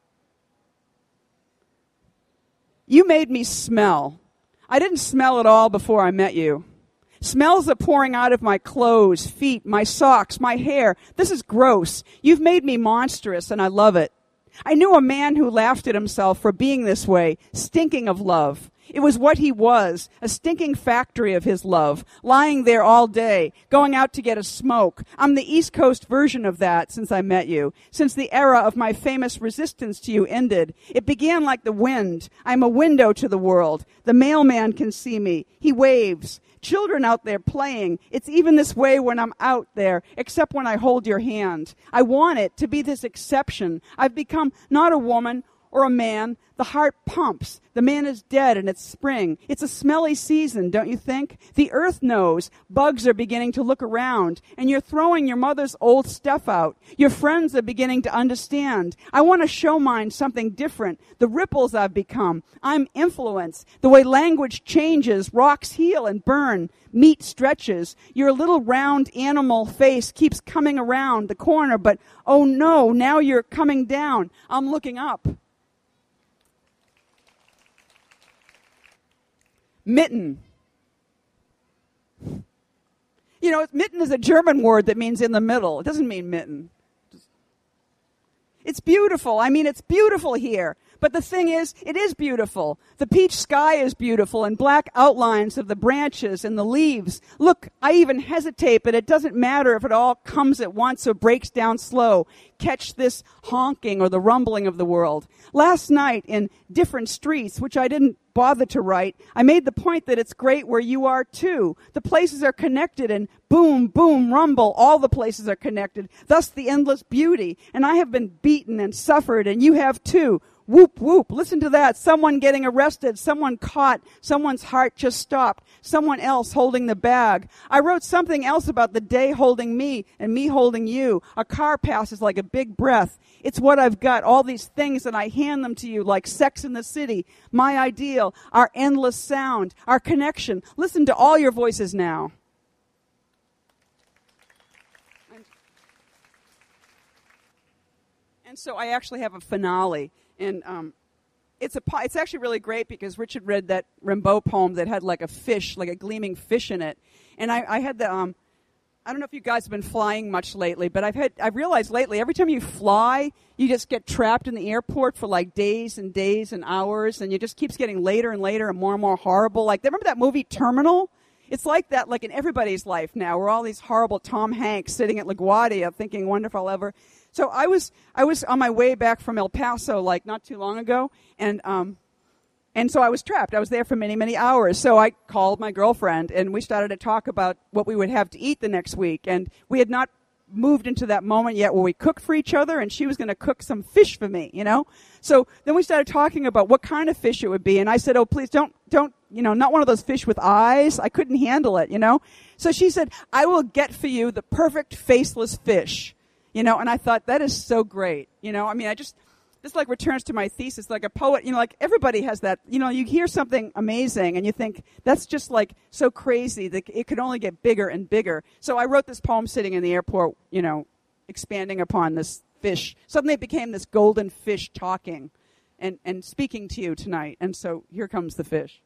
You made me smell. I didn't smell at all before I met you. Smells are pouring out of my clothes, feet, my socks, my hair. This is gross. You've made me monstrous, and I love it. I knew a man who laughed at himself for being this way, stinking of love. It was what he was, a stinking factory of his love, lying there all day, going out to get a smoke. I'm the East Coast version of that since I met you, since the era of my famous resistance to you ended. It began like the wind. I'm a window to the world. The mailman can see me. He waves. Children out there playing. It's even this way when I'm out there, except when I hold your hand. I want it to be this exception. I've become not a woman or a man. The heart pumps. The man is dead and it's spring. It's a smelly season, don't you think? The earth knows. Bugs are beginning to look around, and you're throwing your mother's old stuff out. Your friends are beginning to understand. I want to show mine something different. The ripples I've become. I'm influence. The way language changes, rocks heal and burn. Meat stretches. Your little round animal face keeps coming around the corner, but oh no, now you're coming down. I'm looking up. Mitten. You know, mitten is a German word that means in the middle. It doesn't mean mitten. It's beautiful. I mean, it's beautiful here. But the thing is, it is beautiful. The peach sky is beautiful, and black outlines of the branches and the leaves. Look, I even hesitate, but it doesn't matter if it all comes at once or breaks down slow. Catch this honking or the rumbling of the world. Last night in Different Streets, which I didn't bother to write, I made the point that it's great where you are too. The places are connected, and boom, boom, rumble, all the places are connected. Thus the endless beauty. And I have been beaten and suffered, and you have too. Whoop, whoop. Listen to that. Someone getting arrested. Someone caught. Someone's heart just stopped. Someone else holding the bag. I wrote something else about the day holding me and me holding you. A car passes like a big breath. It's what I've got. All these things, and I hand them to you like Sex in the City. My ideal. Our endless sound. Our connection. Listen to all your voices now. And so I actually have a finale. And um, it's a it's actually really great because Richard read that Rimbaud poem that had like a fish, like a gleaming fish in it. And I, I had the um, I don't know if you guys have been flying much lately, but I've had I've realized lately every time you fly, you just get trapped in the airport for like days and days and hours, and it just keeps getting later and later and more and more horrible. Like, remember that movie Terminal? It's like that, like in everybody's life now, where all these horrible Tom Hanks sitting at LaGuardia thinking, wonderful ever. So I was I was on my way back from El Paso like not too long ago, and um, and so I was trapped. I was there for many, many hours. So I called my girlfriend, and we started to talk about what we would have to eat the next week. And we had not moved into that moment yet where we cook for each other, and she was going to cook some fish for me, you know? So then we started talking about what kind of fish it would be, and I said, oh, please don't, don't, you know, not one of those fish with eyes. I couldn't handle it, you know? So she said, I will get for you the perfect faceless fish, you know? And I thought, that is so great, you know? I mean, I just... This like returns to my thesis, like a poet, you know, like everybody has that, you know, you hear something amazing and you think that's just like so crazy that it could only get bigger and bigger. So I wrote this poem sitting in the airport, you know, expanding upon this fish. Suddenly it became this golden fish talking and, and speaking to you tonight. And so here comes the fish.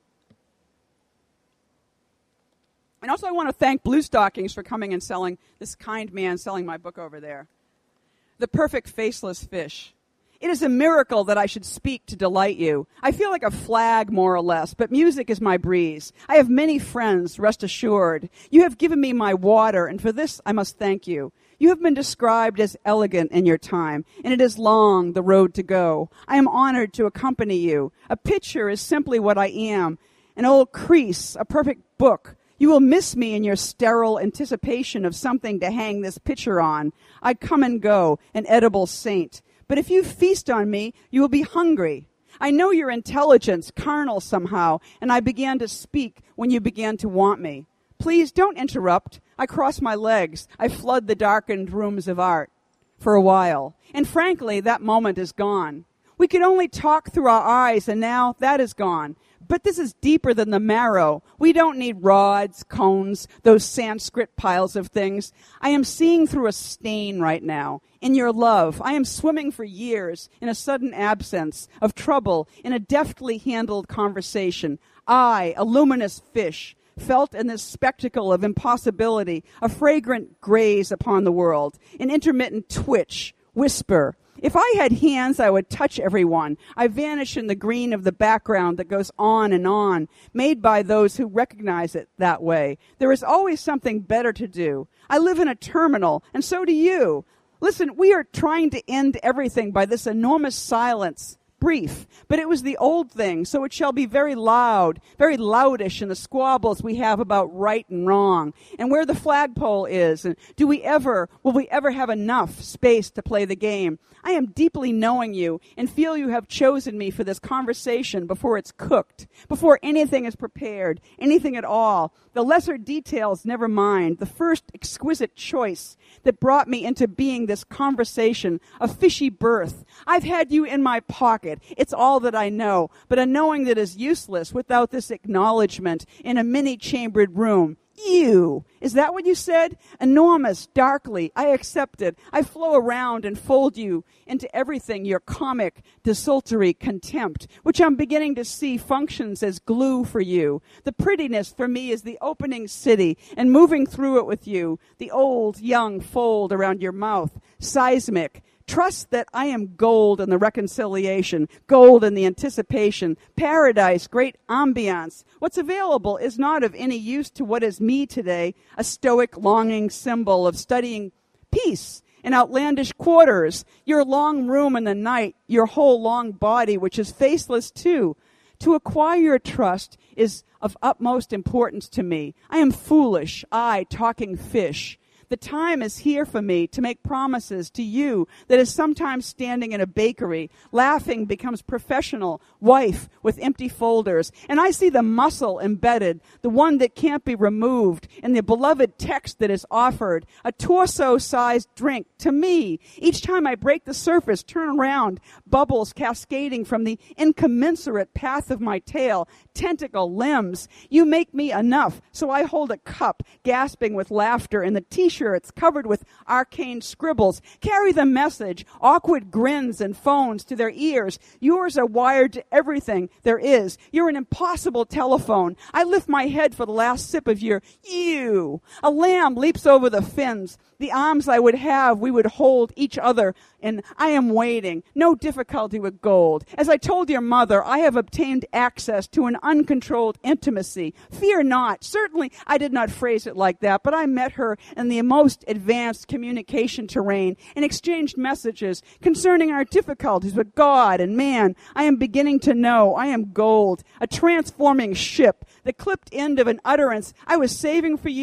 And also I want to thank Blue Stockings for coming and selling, this kind man selling my book over there. The Perfect Faceless Fish. It is a miracle that I should speak to delight you. I feel like a flag, more or less, but music is my breeze. I have many friends, rest assured. You have given me my water, and for this I must thank you. You have been described as elegant in your time, and it is long, the road to go. I am honored to accompany you. A picture is simply what I am, an old crease, a perfect book. You will miss me in your sterile anticipation of something to hang this picture on. I come and go, an edible saint. But if you feast on me, you will be hungry. I know your intelligence, carnal somehow, and I began to speak when you began to want me. Please don't interrupt. I cross my legs. I flood the darkened rooms of art for a while. And frankly, that moment is gone. We could only talk through our eyes, and now that is gone. But this is deeper than the marrow. We don't need rods, cones, those Sanskrit piles of things. I am seeing through a stain right now. In your love, I am swimming for years in a sudden absence of trouble in a deftly handled conversation. I, a luminous fish, felt in this spectacle of impossibility a fragrant graze upon the world, an intermittent twitch, whisper. If I had hands, I would touch everyone. I vanish in the green of the background that goes on and on, made by those who recognize it that way. There is always something better to do. I live in a terminal, and so do you. Listen, we are trying to end everything by this enormous silence. Brief, but it was the old thing, so it shall be very loud, very loudish in the squabbles we have about right and wrong, and where the flagpole is, and do we ever, will we ever have enough space to play the game? I am deeply knowing you and feel you have chosen me for this conversation before it's cooked, before anything is prepared, anything at all. The lesser details, never mind. The first exquisite choice that brought me into being this conversation, a fishy birth. I've had you in my pocket. It's all that I know, but a knowing that is useless without this acknowledgement in a many-chambered room. Ew. Is that what you said? Enormous, darkly. I accept it. I flow around and fold you into everything, your comic, desultory contempt, which I'm beginning to see functions as glue for you. The prettiness for me is the opening city and moving through it with you, the old, young fold around your mouth, seismic. Trust that I am gold in the reconciliation, gold in the anticipation, paradise, great ambiance. What's available is not of any use to what is me today, a stoic longing symbol of studying peace in outlandish quarters, your long room in the night, your whole long body, which is faceless too. To acquire your trust is of utmost importance to me. I am foolish, I, talking fish. The time is here for me to make promises to you that is sometimes standing in a bakery. Laughing becomes professional, wife with empty folders. And I see the muscle embedded, the one that can't be removed, in the beloved text that is offered. A torso-sized drink to me. Each time I break the surface, turn around, bubbles cascading from the incommensurate path of my tail, tentacle limbs. You make me enough, so I hold a cup, gasping with laughter in the t-shirt. It's covered with arcane scribbles. Carry the message, awkward grins and phones to their ears. Yours are wired to everything there is. You're an impossible telephone. I lift my head for the last sip of your ew. A lamb leaps over the fins. The arms I would have, we would hold each other, and I am waiting. No difficulty with gold. As I told your mother, I have obtained access to an uncontrolled intimacy. Fear not. Certainly I did not phrase it like that, but I met her in the most advanced communication terrain and exchanged messages concerning our difficulties with God and man. I am beginning to know I am gold, a transforming ship, the clipped end of an utterance I was saving for you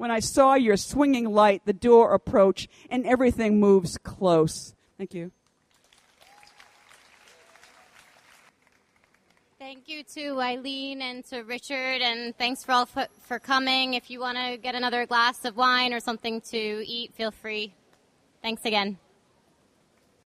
when I saw your swinging light, the door approach, and everything moves close. Thank you. Thank you to Eileen and to Richard, and thanks for all for, for coming. If you want to get another glass of wine or something to eat, feel free. Thanks again.